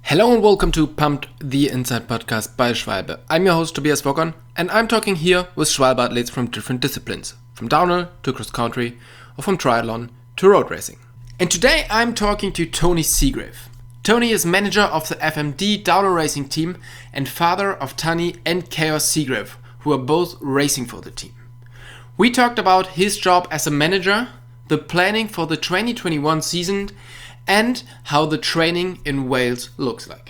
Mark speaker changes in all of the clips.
Speaker 1: Hello and welcome to Pumped, the Inside Podcast by Schwalbe. I'm your host Tobias Wogon, and I'm talking here with Schwalbe athletes from different disciplines, from downhill to cross country, or from triathlon to road racing. And today I'm talking to Tony Seagrave. Tony is manager of the FMD downhill racing team and father of Tani and Chaos Seagrave, who are both racing for the team. We talked about his job as a manager, the planning for the 2021 season, and how the training in Wales looks like.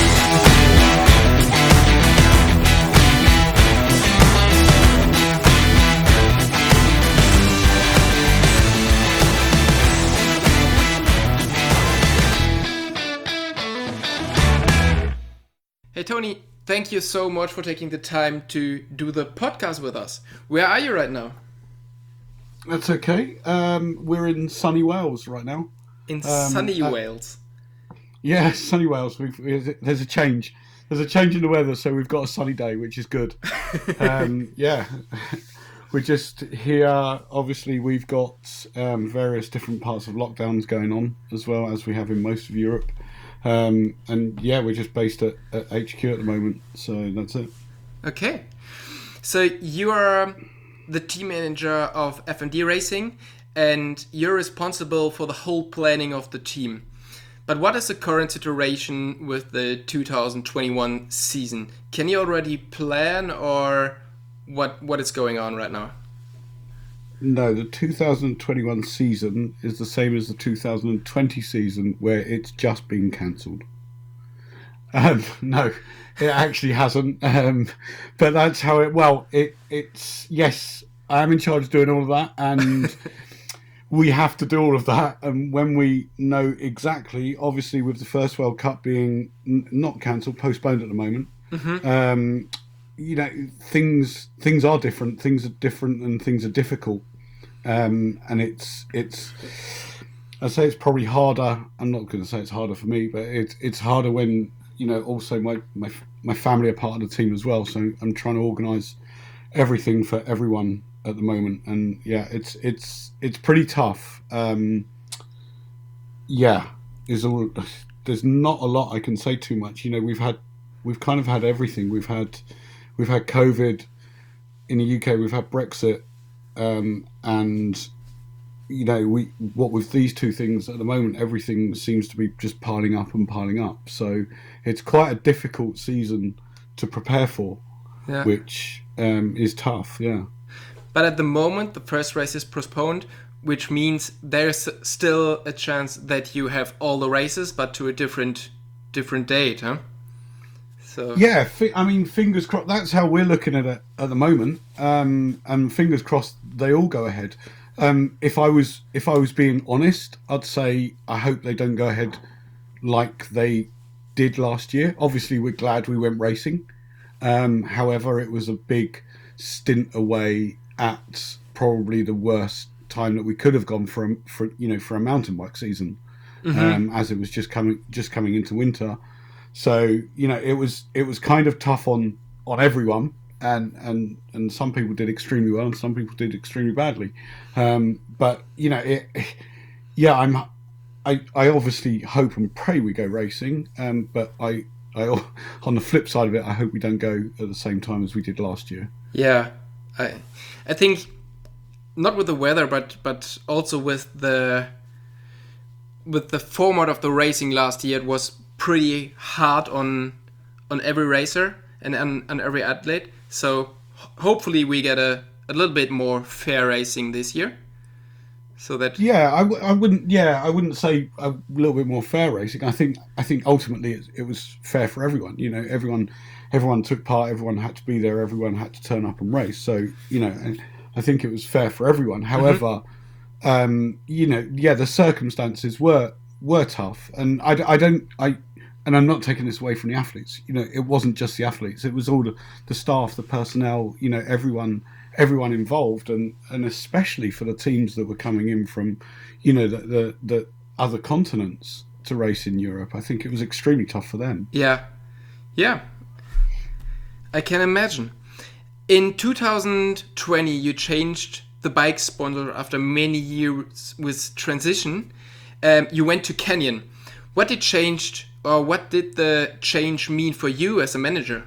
Speaker 1: Hey Tony, thank you so much for taking the time to do the podcast with us. Where are you right now?
Speaker 2: That's okay. We're in sunny Wales right now.
Speaker 1: In sunny Wales?
Speaker 2: Yeah, sunny Wales. There's a change. There's a change in the weather, so we've got a sunny day, which is good. Yeah, we're just here. Obviously, we've got various different parts of lockdowns going on, as well as we have in most of Europe. And yeah, we're just based at HQ at the moment, so that's it.
Speaker 1: Okay. So you are the team manager of FMD Racing, and you're responsible for the whole planning of the team. But what is the current situation with the 2021 season? Can you already plan, or what is going on right now?
Speaker 2: No, the 2021 season is the same as the 2020 season, where it's just been cancelled. No, it actually hasn't. But that's how it. Well, it's yes. I am in charge of doing all of that, and we have to do all of that. And when we know exactly, obviously, with the first World Cup being not cancelled, postponed at the moment, you know, things are different. Things are different, and things are difficult. And it's. I'd say it's probably harder. I'm not going to say it's harder for me, but it's harder when, you know, also my family are part of the team as well. So I'm trying to organise everything for everyone at the moment, and yeah, it's pretty tough. Yeah, there's not a lot I can say too much. You know, we've kind of had everything. We've had COVID in the UK. We've had Brexit, and you know, what with these two things at the moment, everything seems to be just piling up and piling up. So it's quite a difficult season to prepare for, which is tough. Yeah.
Speaker 1: But at the moment, the first race is postponed, which means there's still a chance that you have all the races, but to a different date, huh? So
Speaker 2: yeah, I mean, fingers crossed. That's how we're looking at it at the moment, and fingers crossed they all go ahead. If I was being honest, I'd say I hope they don't go ahead like they did last year. Obviously, we're glad we went racing. However, it was a big stint away at probably the worst time that we could have gone for a mountain bike season, as it was just coming into winter. So, you know, it was kind of tough on everyone, and some people did extremely well and some people did extremely badly. But you know, I obviously hope and pray we go racing, but I on the flip side of it, I hope we don't go at the same time as we did last year.
Speaker 1: Yeah, I think not with the weather, but also with the format of the racing last year. It was pretty hard on every racer and on every athlete. So hopefully we get a little bit more fair racing this year. So that
Speaker 2: I wouldn't say a little bit more fair racing. I think ultimately it was fair for everyone. You know, everyone took part, everyone had to be there, everyone had to turn up and race. So, you know, I think it was fair for everyone. However, you know, the circumstances were tough, and and I'm not taking this away from the athletes. You know, it wasn't just the athletes; it was all the staff, the personnel. You know, everyone involved, and especially for the teams that were coming in from, you know, the other continents to race in Europe. I think it was extremely tough for them.
Speaker 1: Yeah, I can imagine. In 2020, you changed the bike sponsor after many years with transition. You went to Canyon. What did change or what did the change mean for you as a manager?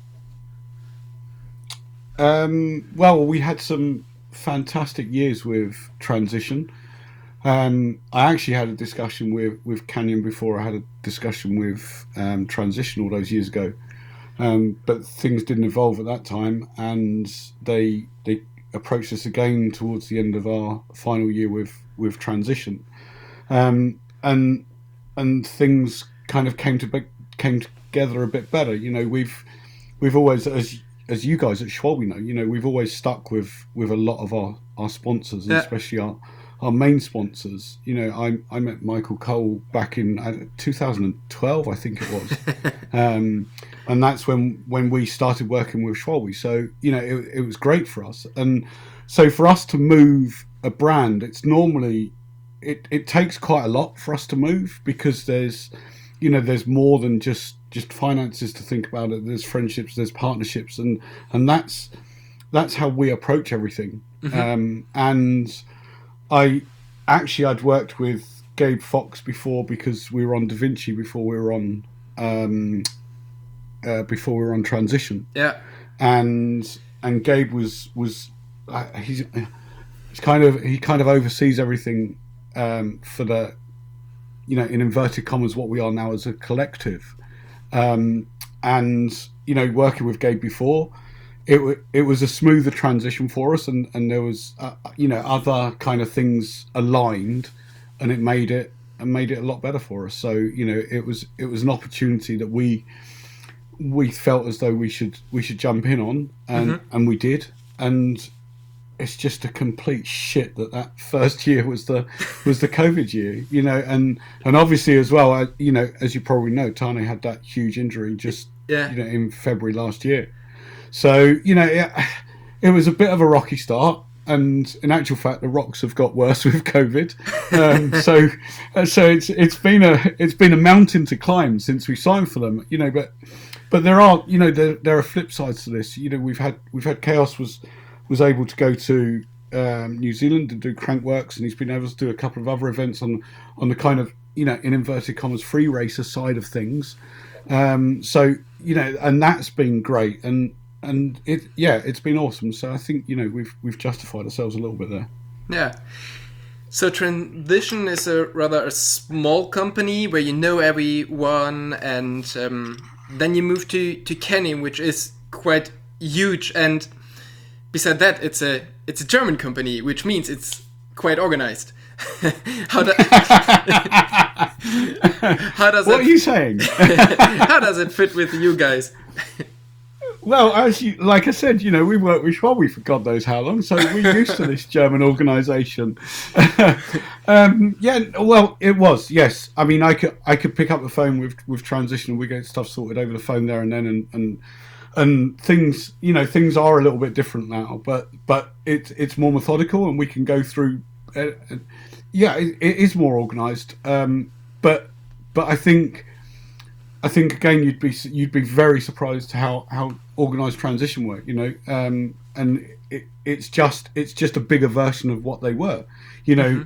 Speaker 2: Well, we had some fantastic years with transition. I actually had a discussion with Canyon before I had a discussion with transition all those years ago. But things didn't evolve at that time, and they approached us again towards the end of our final year with transition, and things kind of came together a bit better. You know, we've always, as you guys at Schwalbe know, you know, we've always stuck with a lot of our sponsors, and especially our main sponsors. You know, I met Michael Cole back in 2012, I think it was. And that's when we started working with Schwalbe. So, you know, it was great for us. And so for us to move a brand, it's normally, it takes quite a lot for us to move, because there's more than just finances to think about it. There's friendships, there's partnerships, and that's how we approach everything. Mm-hmm. And I'd worked with Gabe Fox before, because we were on Da Vinci before we were on transition. Yeah. And Gabe was he kind of oversees everything for the, you know, in inverted commas, what we are now as a collective. And you know, working with Gabe before, it was a smoother transition for us, and there was you know, other kind of things aligned, and it made it a lot better for us. So, you know, it was an opportunity that we felt as though we should jump in on, and we did. And it's just a complete shit that first year was the COVID year, you know, and obviously as well, you know, as you probably know, Tane had that huge injury just you know, in February last year. So, you know, it was a bit of a rocky start, and in actual fact, the rocks have got worse with COVID. So it's been a mountain to climb since we signed for them, you know. But there are, you know, there are flip sides to this. You know, we've had Chaos was able to go to New Zealand and do Crankworks, and he's been able to do a couple of other events on the kind of, you know, in inverted commas, free racer side of things. So, you know, and that's been great, and it's been awesome. So I think, you know, we've justified ourselves a little bit there.
Speaker 1: Yeah. So Transition is rather a small company where you know everyone, and then you move to Canyon, which is quite huge, and beside that, it's a German company, which means it's quite organized. How does
Speaker 2: what are you saying?
Speaker 1: How does it fit with you guys?
Speaker 2: Well, like I said, you know, we worked with Schwalbe for God knows how long, so we're used to this German organisation. Yeah, well, it was, yes. I mean, I could pick up the phone with Transition, and we get stuff sorted over the phone there and then, and things, you know, things are a little bit different now, but it's more methodical, and we can go through. Yeah, it is more organised, but I think again you'd be very surprised how organised Transition were, you know, and it's just a bigger version of what they were, you know.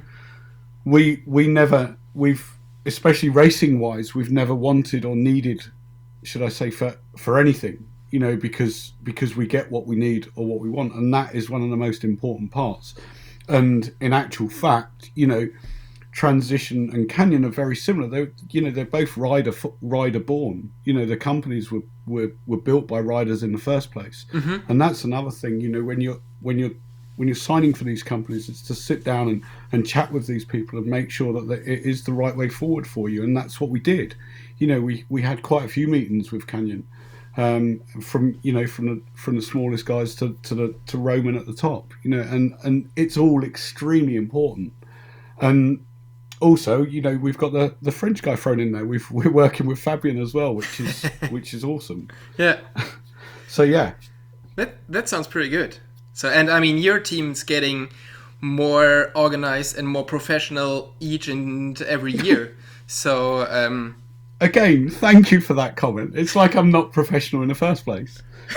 Speaker 2: Mm-hmm. we've especially racing wise, we've never wanted or needed, should I say, for anything, you know, because we get what we need or what we want, and that is one of the most important parts. And in actual fact, you know, Transition and Canyon are very similar. They're both rider born. You know, the companies were built by riders in the first place. Mm-hmm. And that's another thing, you know, when you're signing for these companies, it's to sit down and chat with these people and make sure that it is the right way forward for you. And that's what we did. You know, we had quite a few meetings with Canyon, from the smallest guys to Roman at the top, you know, and it's all extremely important. And also, you know, we've got the French guy thrown in there. We're working with Fabian as well, which is awesome.
Speaker 1: Yeah.
Speaker 2: So yeah,
Speaker 1: that sounds pretty good. So, and I mean, your team's getting more organized and more professional each and every year. So
Speaker 2: again, thank you for that comment. It's like I'm not professional in the first place.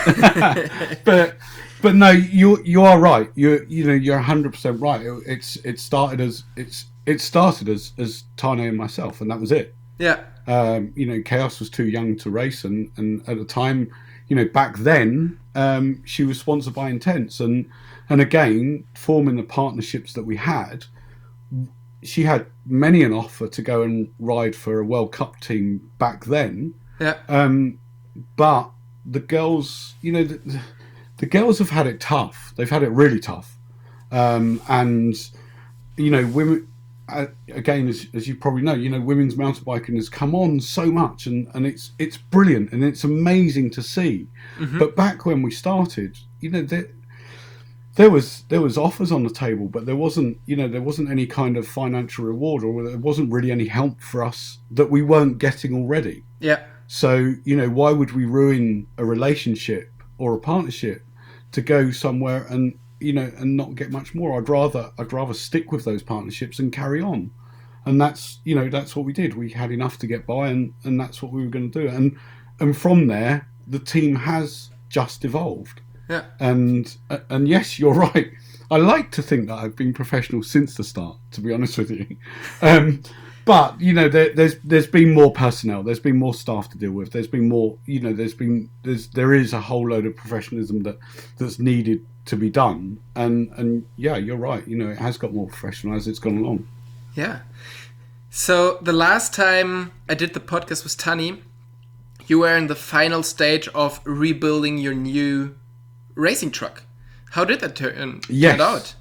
Speaker 2: but no, you are right. You're 100% right. It started as Tane and myself, and that was it.
Speaker 1: Yeah.
Speaker 2: Chaos was too young to race, and at the time, back then, she was sponsored by Intense, and again, forming the partnerships that we had, she had many an offer to go and ride for a World Cup team back then.
Speaker 1: Yeah.
Speaker 2: But the girls, the girls have had it tough. They've had it really tough, and women. Again, as you probably know, women's mountain biking has come on so much, and it's brilliant and it's amazing to see.
Speaker 1: Mm-hmm.
Speaker 2: But back when we started, there was offers on the table, but there wasn't any kind of financial reward, or there wasn't really any help for us that we weren't getting already.
Speaker 1: Yeah.
Speaker 2: So why would we ruin a relationship or a partnership to go somewhere and not get much more? I'd rather stick with those partnerships and carry on, and that's what we did. We had enough to get by, and that's what we were going to do. And from there, the team has just evolved.
Speaker 1: Yeah.
Speaker 2: And yes, you're right. I like to think that I've been professional since the start, to be honest with you. But there's been more personnel, there's been more staff to deal with, there's been more, there is a whole load of professionalism that's needed to be done, and yeah, you're right. It has got more professional as it's gone along.
Speaker 1: Yeah. So the last time I did the podcast with Tani, you were in the final stage of rebuilding your new racing truck. How did that turn out?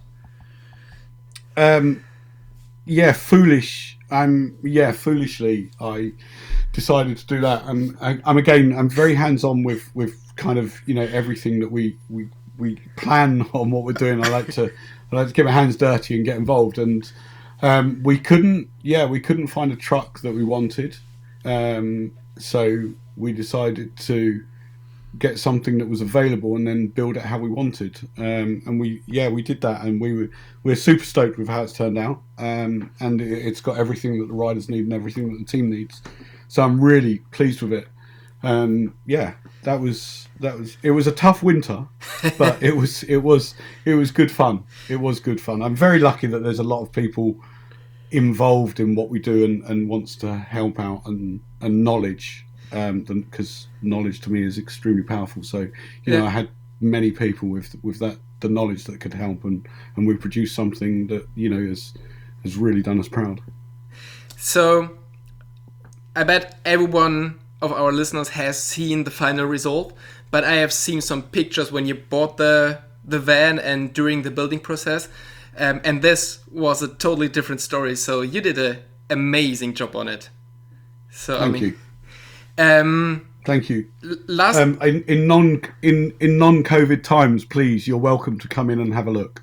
Speaker 1: Foolishly, I decided to do that. I'm very hands-on with kind of everything that we plan on what we're doing. I like to get my hands dirty and get involved. And we couldn't find a truck that we wanted, so we decided to get something that was available and then build it how we wanted. And we did that, and we're super stoked with how it's turned out. And it's got everything that the riders need and everything that the team needs. So I'm really pleased with it. That was it was a tough winter, but it was good fun. It was good fun. I'm very lucky that there's a lot of people involved in what we do and wants to help out and knowledge, because knowledge to me is extremely powerful. So I had many people with that the knowledge that could help, and we produced something that has really done us proud. So I bet everyone of our listeners has seen the final result, but I have seen some pictures when you bought the van and during the building process, and this was a totally different story. So you did an amazing job on it. So
Speaker 2: Thank you. Thank you.
Speaker 1: Last
Speaker 2: in non-COVID times, please, you're welcome to come in and have a look.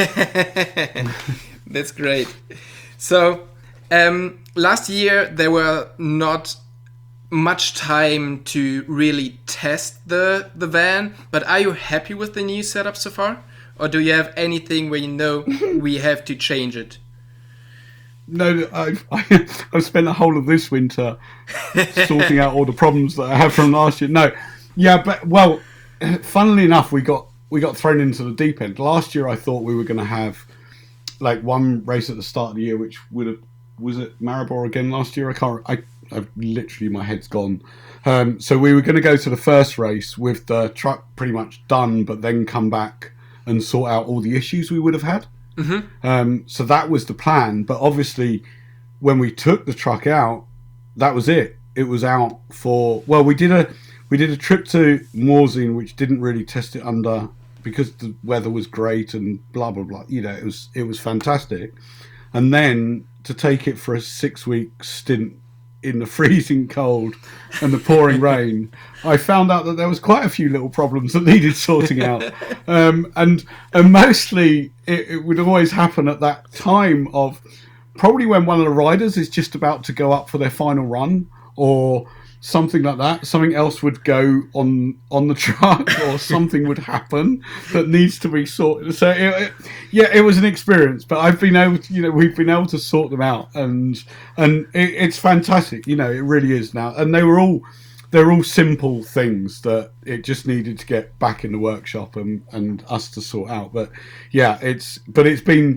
Speaker 1: That's great. So last year there were not much time to really test the van, but are you happy with the new setup so far, or do you have anything where we have to change it?
Speaker 2: No, I've spent the whole of this winter sorting out all the problems that I have from last year. No, yeah, but funnily enough, we got thrown into the deep end. Last year, I thought we were going to have like one race at the start of the year, which was it Maribor again last year? I've literally, my head's gone. So we were going to go to the first race with the truck pretty much done, but then come back and sort out all the issues we would have had. Mm-hmm. So that was the plan. But obviously, when we took the truck out, that was it. It was out for, we did a trip to Morzine, which didn't really test it under, because the weather was great and blah blah blah. It was fantastic. And then to take it for a 6-week stint in the freezing cold and the pouring rain, I found out that there was quite a few little problems that needed sorting out. And mostly it would always happen at that time of probably when one of the riders is just about to go up for their final run or something like that. Something else would go on the truck or something would happen that needs to be sorted. So it was an experience, but I've been able to, we've been able to sort them out, and it's fantastic. It really is now. And they're all simple things that it just needed to get back in the workshop and us to sort out. But yeah, it's been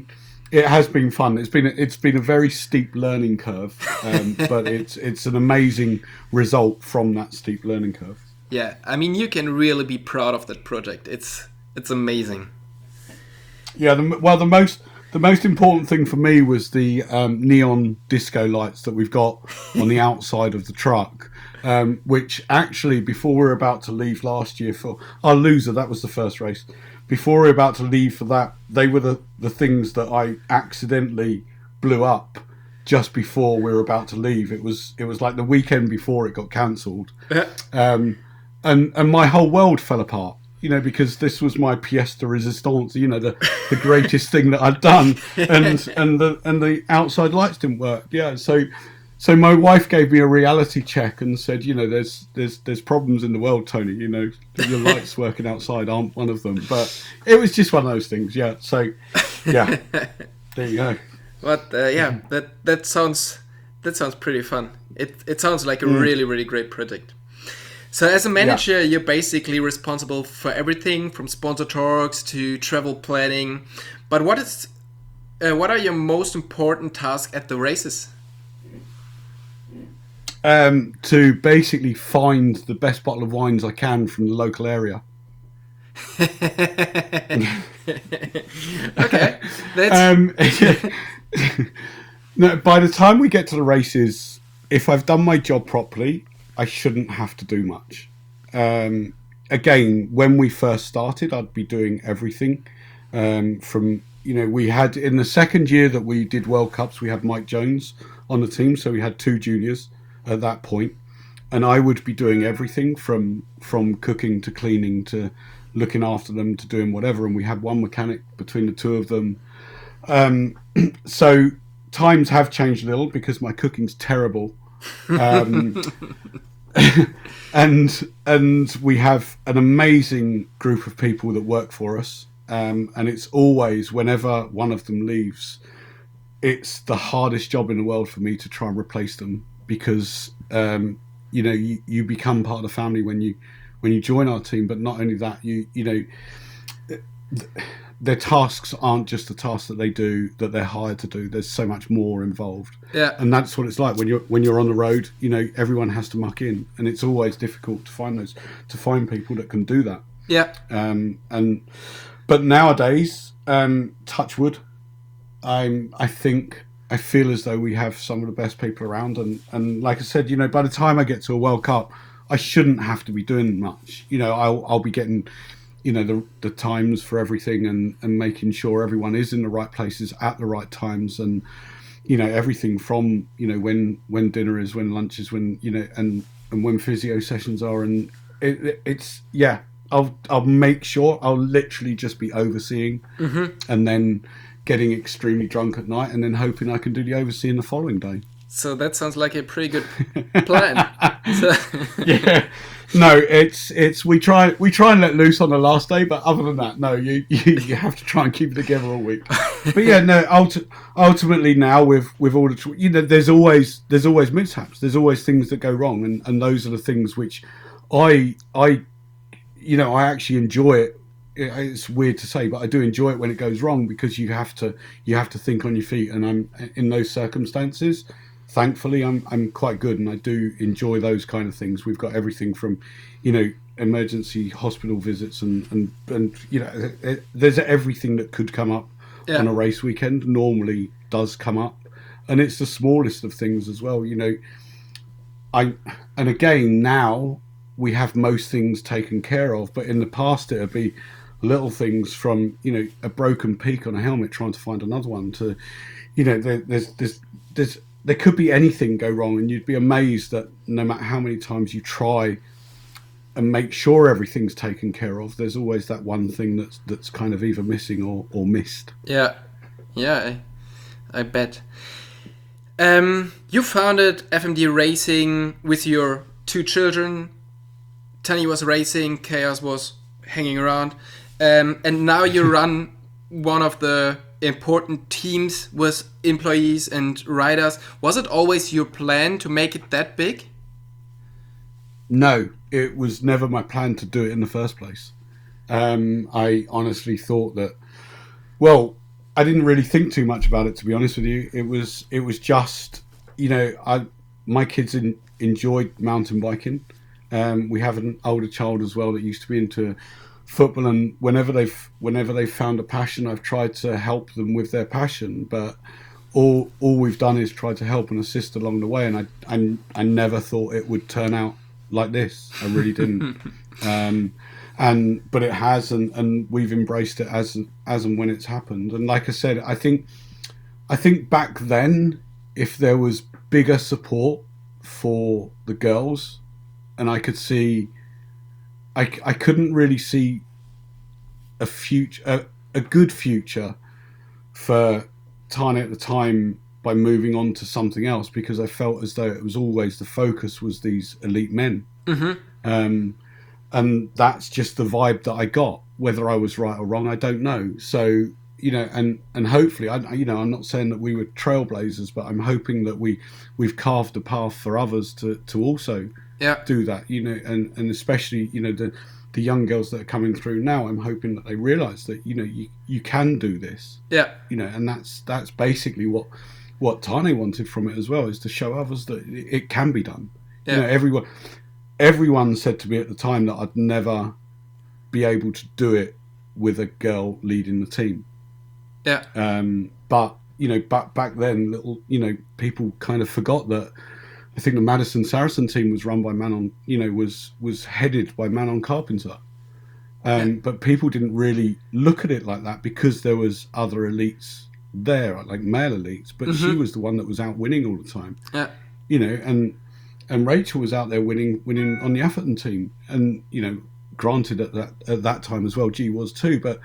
Speaker 2: It has been fun. It's been a very steep learning curve, but it's an amazing result from that steep learning curve.
Speaker 1: Yeah, I mean, you can really be proud of that project. It's amazing.
Speaker 2: Yeah, the most important thing for me was the neon disco lights that we've got on the outside of the truck, which actually, before we were about to leave last year for our loser, that was the first race. Before we were about to leave for that, they were the things that I accidentally blew up just before we were about to leave. It was like the weekend before it got cancelled, and my whole world fell apart. Because this was my pièce de résistance. The greatest thing that I'd done, and the outside lights didn't work. Yeah, so my wife gave me a reality check and said, there's problems in the world, Tony. The lights working outside aren't one of them. But it was just one of those things. Yeah. So, yeah, there you go.
Speaker 1: But that sounds pretty fun. It sounds like a really, really great project. So as a manager, you're basically responsible for everything from sponsor talks to travel planning. But what are your most important tasks at the races?
Speaker 2: To basically find the best bottle of wines I can from the local area.
Speaker 1: Okay.
Speaker 2: No, by the time we get to the races, if I've done my job properly, I shouldn't have to do much. Again, when we first started, I'd be doing everything. We had in the second year that we did World Cups, we had Mike Jones on the team, so we had 2 juniors at that point, and I would be doing everything from cooking to cleaning to looking after them to doing whatever. And we had one mechanic between the two of them. So times have changed a little because my cooking's terrible. And we have an amazing group of people that work for us, and it's always, whenever one of them leaves, it's the hardest job in the world for me to try and replace them, because you become part of the family when you join our team. But not only that, their tasks aren't just the tasks that they do, that they're hired to do. There's so much more involved.
Speaker 1: Yeah.
Speaker 2: And that's what it's like when you're on the road. Everyone has to muck in, and it's always difficult to find people that can do that.
Speaker 1: Yeah.
Speaker 2: But nowadays, touch wood, I feel as though we have some of the best people around, and like I said, by the time I get to a World Cup, I shouldn't have to be doing much. I'll be getting the times for everything, and making sure everyone is in the right places at the right times, and everything from when dinner is, when lunch is, when and when physio sessions are, and it's I'll make sure I'll literally just be overseeing, and then getting extremely drunk at night, and then hoping I can do the overseeing the following day.
Speaker 1: So that sounds like a pretty good plan.
Speaker 2: Yeah. No, it's we try and let loose on the last day, but other than that, no, you have to try and keep it together all week. But yeah, no, ultimately now with all the there's always mishaps, there's always things that go wrong, and those are the things which I actually enjoy it. It's weird to say, but I do enjoy it when it goes wrong, because you have to think on your feet, and I'm in those circumstances. Thankfully, I'm quite good, and I do enjoy those kind of things. We've got everything from, emergency hospital visits, and there's everything that could come up on a race weekend normally does come up, and it's the smallest of things as well. And again, now we have most things taken care of, but in the past it'd be little things from a broken peak on a helmet, trying to find another one, to there could be anything go wrong, and you'd be amazed that no matter how many times you try and make sure everything's taken care of, there's always that one thing that's kind of either missing or missed.
Speaker 1: Yeah, I bet. You founded FMD Racing with your 2 children. Tony was racing, Chaos was hanging around, and now you run one of the important teams with employees and riders. Was it always your plan to make it that big?
Speaker 2: No, it was never my plan to do it in the first place. I honestly thought that, I didn't really think too much about it, to be honest with you. It was just, my kids enjoyed mountain biking. We have an older child as well that used to be into football, and whenever they've found a passion, I've tried to help them with their passion. But all we've done is try to help and assist along the way, and I never thought it would turn out like this. I really didn't. But it has, and we've embraced it as and when it's happened. And like I said, I think back then, if there was bigger support for the girls, and I could see, I couldn't really see a good future for Tiny at the time by moving on to something else, because I felt as though it was always the focus was these elite men. Mm-hmm. And that's just the vibe that I got. Whether I was right or wrong, I don't know. So, and hopefully, I'm not saying that we were trailblazers, but I'm hoping that we've carved a path for others to also do that. And especially, the young girls that are coming through now, I'm hoping that they realise that, you can do this. Yeah. And that's basically what Tane wanted from it as well, is to show others that it can be done. Yeah. Everyone said to me at the time that I'd never be able to do it with a girl leading the team. Yeah. But back then, people kind of forgot that. I think the Madison Saracen team was run by Manon, was headed by Manon Carpenter. But people didn't really look at it like that because there was other elites there, like male elites. But she was the one that was out winning all the time. Yeah. And Rachel was out there winning on the Atherton team, and granted at that time as well, G was too. But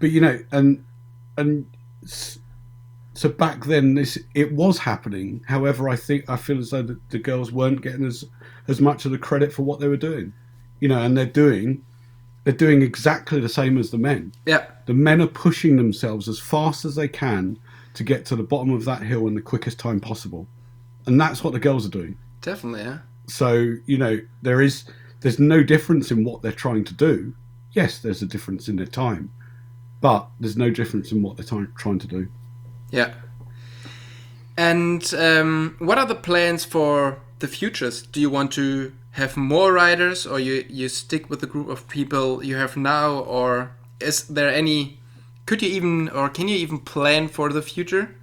Speaker 2: so back then it was happening. However, I feel as though the girls weren't getting as much of the credit for what they were doing, and they're doing exactly the same as the men. Yeah, the men are pushing themselves as fast as they can to get to the bottom of that hill in the quickest time possible, and that's what the girls are doing. Definitely, yeah. So, there's no difference in what they're trying to do. Yes, there's a difference in their time, but there's no difference in what they're trying to do. Yeah. And what are the plans for the futures? Do you want to have more riders, or you stick with the group of people you have now, or is there any... can you even plan for the future?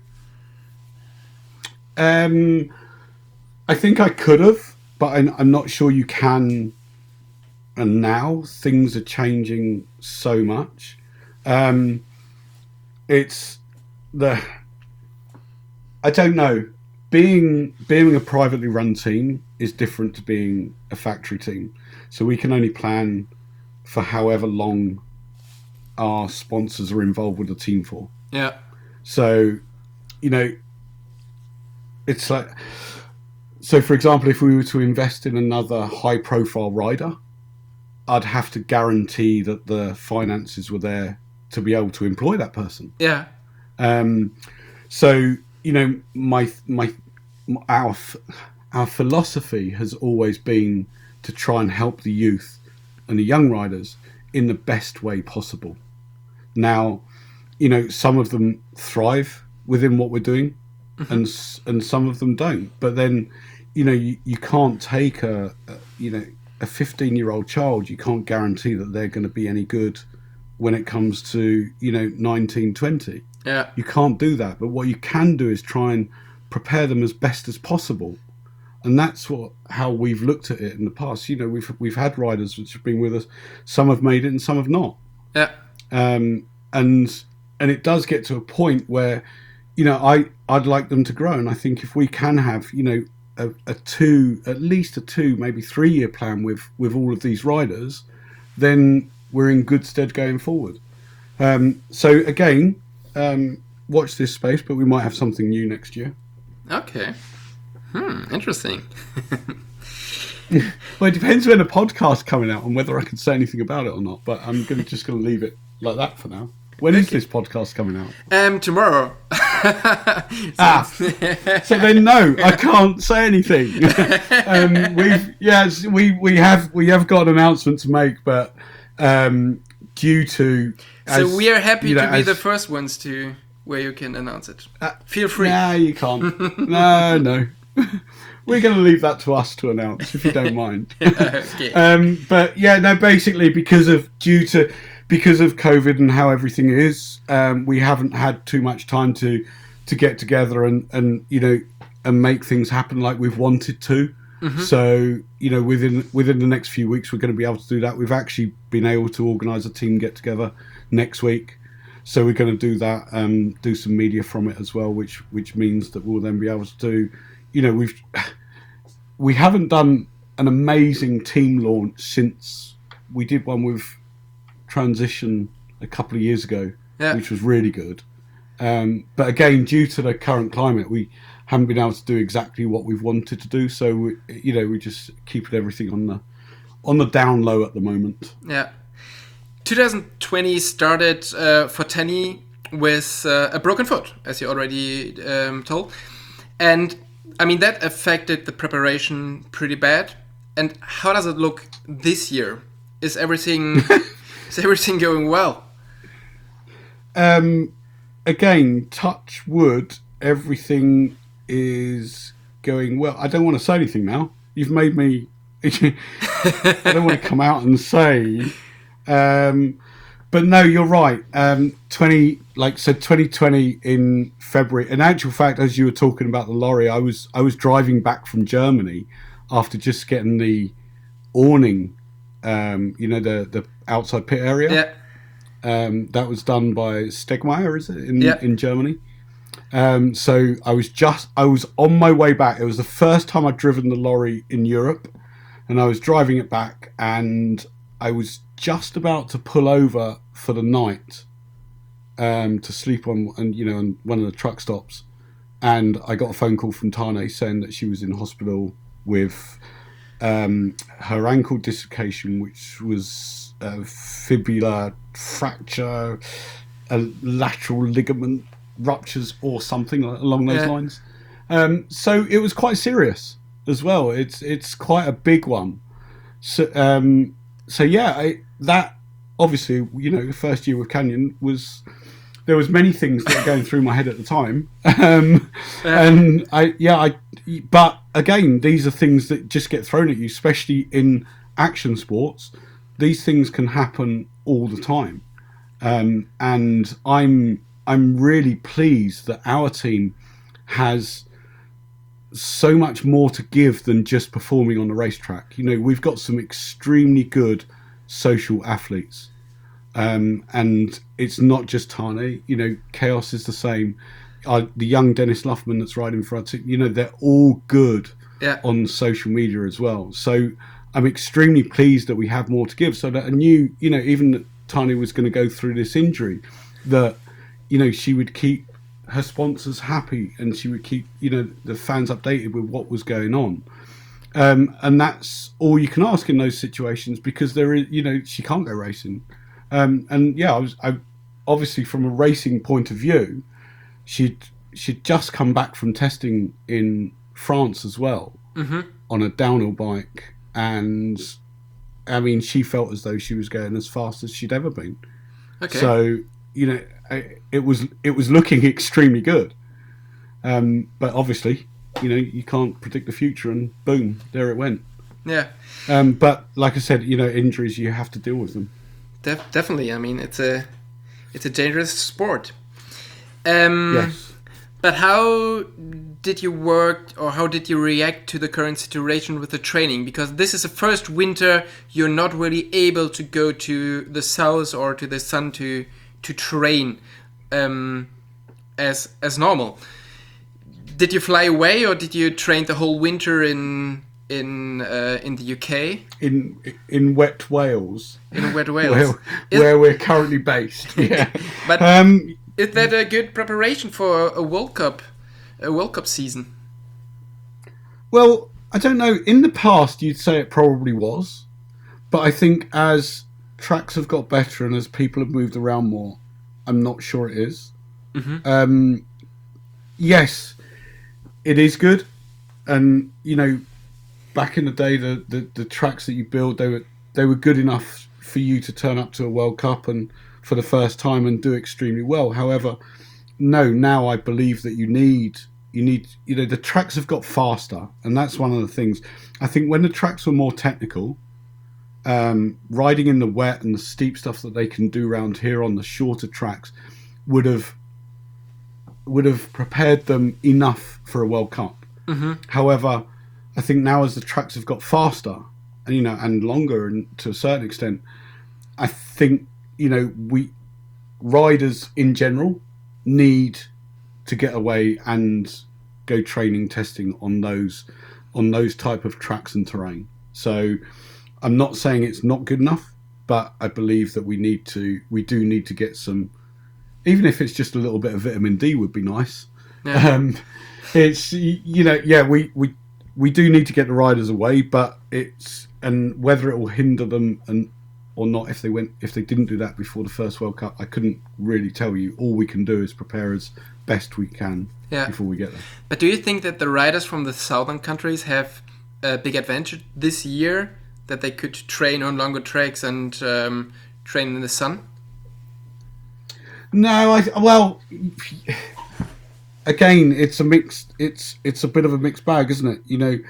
Speaker 2: I think I could have, but I'm not sure you can. And now things are changing so much. I don't know. Being a privately run team is different to being a factory team. So we can only plan for however long our sponsors are involved with the team for. Yeah. So, it's like... So, for example, if we were to invest in another high-profile rider, I'd have to guarantee that the finances were there to be able to employ that person. Yeah. So, our philosophy has always been to try and help the youth and the young riders in the best way possible. Now, some of them thrive within what we're doing, and some of them don't. But then, you can't take a 15-year-old child. You can't guarantee that they're going to be any good when it comes to 19, 20. Yeah, you can't do that. But what you can do is try and prepare them as best as possible, and that's how we've looked at it in the past. We've had riders which have been with us. Some have made it, and some have not. Yeah, and it does get to a point where I'd like them to grow, and I think if we can have at least a 2, maybe 3 year plan with all of these riders, then we're in good stead going forward. So again, watch this space, but we might have something new next year. Okay. Interesting. Well, it depends when the podcast's coming out and whether I can say anything about it or not, but I'm just going to leave it like that for now. When is this podcast coming out? Tomorrow. So then no, I can't say anything. We have got an announcement to make, but due to...
Speaker 1: So we are happy to be the first ones to where you can announce it. Feel free.
Speaker 2: Nah, you can't. No. We're going to leave that to us to announce, if you don't mind.
Speaker 1: Okay.
Speaker 2: But yeah, no. Basically, because of COVID and how everything is, we haven't had too much time to get together and make things happen like we've wanted to. Mm-hmm. So within the next few weeks, we're going to be able to do that. We've actually been able to organise a team get together next week. So we're going to do that, do some media from it as well, which means that we'll then be able to do. We haven't done an amazing team launch since we did one with Transition a couple of years ago, which was really good. But again, due to the current climate, we haven't been able to do exactly what we've wanted to do. So we just keeping everything on the down low at the moment.
Speaker 1: Yeah. 2020 started for Tenny with a broken foot, as you already told. And, I mean, that affected the preparation pretty bad. And how does it look this year? Is everything going well?
Speaker 2: Again, touch wood, everything is going well. I don't want to say anything now. You've made me... I don't want to come out and say... but no, you're right. 2020 in February. In actual fact, as you were talking about the lorry, I was driving back from Germany after just getting the awning, the outside pit area.
Speaker 1: Yeah.
Speaker 2: That was done by Stegmaier, is it, in Germany? So I was on my way back. It was the first time I'd driven the lorry in Europe, and I was driving it back, and I was just about to pull over for the night to sleep on one of the truck stops, and I got a phone call from Tane saying that she was in hospital with her ankle dislocation, which was a fibula fracture, a lateral ligament ruptures or something along those lines. So it was quite serious as well. It's quite a big one. So that obviously, the first year with Canyon there was many things that were going through my head at the time. But again, these are things that just get thrown at you, especially in action sports. These things can happen all the time. And I'm really pleased that our team has so much more to give than just performing on the racetrack. We've got some extremely good social athletes, and it's not just Tane. Chaos is the same. The young Dennis Luffman that's riding for our team, they're all good on social media as well. So I'm extremely pleased that we have more to give. So that I knew, even that Tane was going to go through this injury, that she would keep her sponsors happy, and she would keep the fans updated with what was going on. And that's all you can ask in those situations, because there is, she can't go racing. I obviously, from a racing point of view, she'd just come back from testing in France as well, on a downhill bike, and I mean, she felt as though she was going as fast as she'd ever been. Okay. So it was looking extremely good, but obviously, you can't predict the future, and boom, there it went.
Speaker 1: Yeah.
Speaker 2: But like I said, injuries, you have to deal with them.
Speaker 1: Definitely. I mean, it's a dangerous sport.
Speaker 2: Yes.
Speaker 1: But how did you work, or how did you react to the current situation with the training? Because this is the first winter you're not really able to go to the south or to the sun to train as normal. Did you fly away, or did you train the whole winter in the UK?
Speaker 2: In wet Wales.
Speaker 1: In wet Wales,
Speaker 2: where we're currently based. Yeah.
Speaker 1: But is that a good preparation for a World Cup season?
Speaker 2: Well, I don't know. In the past, you'd say it probably was, but I think as tracks have got better and as people have moved around more, I'm not sure it is. Mm-hmm. Yes, it is good, and back in the day, the tracks that you build, they were good enough for you to turn up to a World Cup and for the first time and do extremely well. However, no, now I believe that you need, the tracks have got faster, and that's one of the things. I think when the tracks were more technical, riding in the wet and the steep stuff that they can do around here on the shorter tracks would have prepared them enough for a World Cup.
Speaker 1: Mm-hmm.
Speaker 2: However, I think now as the tracks have got faster and and longer, and to a certain extent, I think we riders in general need to get away and go training testing on those type of tracks and terrain. So I'm not saying it's not good enough, but I believe that we do need to get some, even if it's just a little bit of vitamin D would be nice.
Speaker 1: Yeah.
Speaker 2: It's we do need to get the riders away, but and whether it will hinder them or not if they didn't do that before the first World Cup, I couldn't really tell you. All we can do is prepare as best we can before we get there.
Speaker 1: But do you think that the riders from the southern countries have a big advantage this year, that they could train on longer tracks and train in the sun?
Speaker 2: No, again, it's a mixed. It's a bit of a mixed bag, isn't it?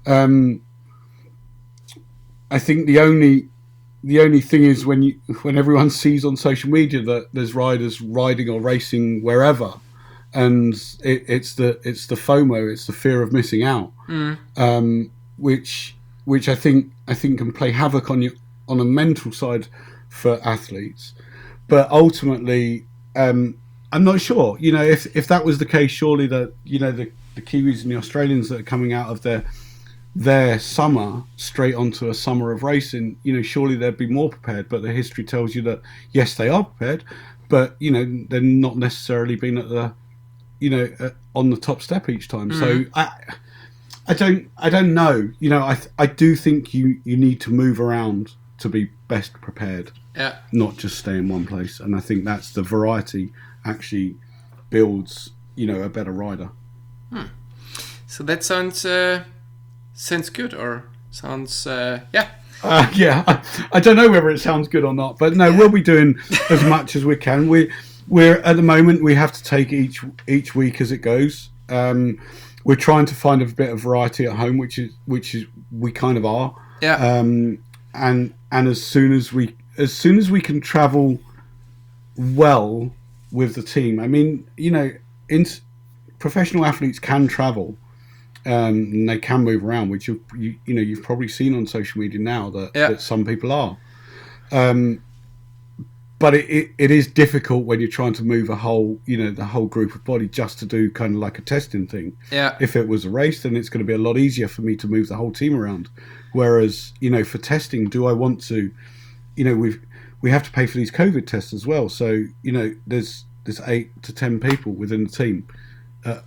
Speaker 2: I think the only thing is when everyone sees on social media that there's riders riding or racing wherever, and it's the FOMO, it's the fear of missing out, which I think can play havoc on a mental side for athletes, but ultimately, I'm not sure. If that was the case, surely the Kiwis and the Australians that are coming out of their summer straight onto a summer of racing, surely they'd be more prepared. But the history tells you that yes, they are prepared, but they're not necessarily been at the on the top step each time. Mm-hmm. So I don't know. I do think you need to move around to be best prepared.
Speaker 1: Yeah. Not
Speaker 2: just stay in one place. And I think that's the variety actually builds a better rider.
Speaker 1: So that sounds good, or sounds yeah.
Speaker 2: I don't know whether it sounds good or not, but no, we'll be doing as much as we can. We're at the moment, we have to take each week as it goes. We're trying to find a bit of variety at home, which is we kind of are.
Speaker 1: Yeah.
Speaker 2: And as soon as we can travel well with the team, I mean, professional athletes can travel. And they can move around, which you've probably seen on social media now that some people are. But it is difficult when you're trying to move the whole group of body just to do kind of like a testing thing.
Speaker 1: Yeah.
Speaker 2: If it was a race, then it's going to be a lot easier for me to move the whole team around. Whereas, for testing, do I want to? We have to pay for these COVID tests as well. So there's 8 to 10 people within the team at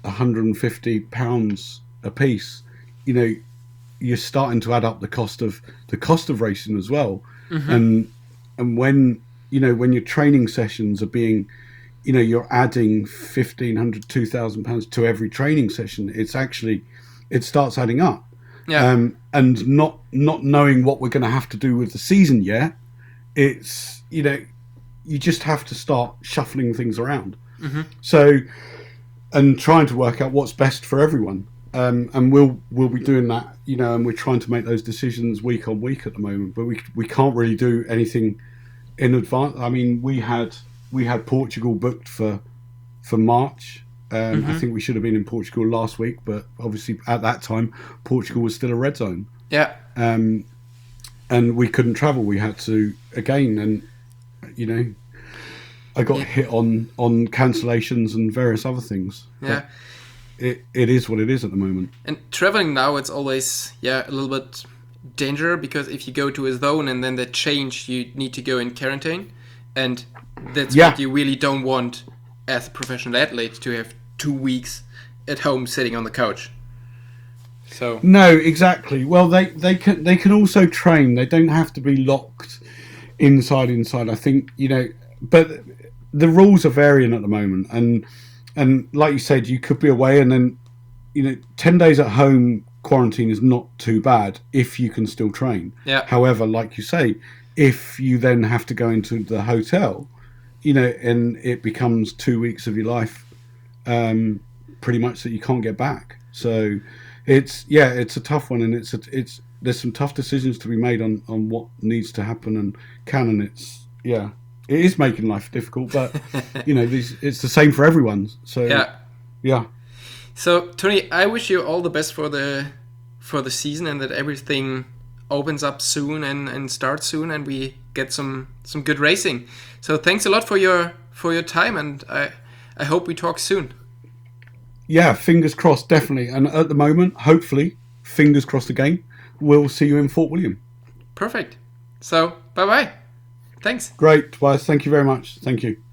Speaker 2: £150 a piece. You're starting to add up the cost of racing as well. Mm-hmm. And when your training sessions are being, you're adding £1,500, £2,000 to every training session, it starts adding up.
Speaker 1: Yeah.
Speaker 2: And not knowing what we're going to have to do with the season yet, it's you just have to start shuffling things around.
Speaker 1: Mm-hmm.
Speaker 2: So, and trying to work out what's best for everyone. And we'll be doing that, and we're trying to make those decisions week on week at the moment. But we can't really do anything in advance. I mean, we had Portugal booked for March.
Speaker 1: Mm-hmm.
Speaker 2: I think we should have been in Portugal last week, but obviously at that time Portugal was still a red zone.
Speaker 1: Yeah.
Speaker 2: And we couldn't travel. We had to again, and I got hit on cancellations and various other things.
Speaker 1: Yeah.
Speaker 2: But it is what it is at the moment.
Speaker 1: And traveling now, it's always a little bit danger, because if you go to a zone and then they change, you need to go in quarantine, and that's what you really don't want as a professional athlete, to have 2 weeks at home sitting on the couch. So
Speaker 2: no, exactly. Well, they can also train. They don't have to be locked inside. I think but the rules are varying at the moment, and like you said, you could be away, and then 10 days at home quarantine is not too bad if you can still train.
Speaker 1: Yeah.
Speaker 2: However, like you say, if you then have to go into the hotel, and it becomes 2 weeks of your life pretty much that you can't get back. So it's a tough one, and there's some tough decisions to be made on what needs to happen and can, and it is making life difficult, but it's the same for everyone. So yeah.
Speaker 1: So Tony, I wish you all the best for the season, and that everything opens up soon and starts soon, and we get some good racing. So thanks a lot for your time, and I hope we talk soon.
Speaker 2: Yeah, fingers crossed, definitely. And at the moment, hopefully, fingers crossed again, we'll see you in Fort William.
Speaker 1: Perfect. So, bye-bye. Thanks.
Speaker 2: Great. Well, thank you very much. Thank you.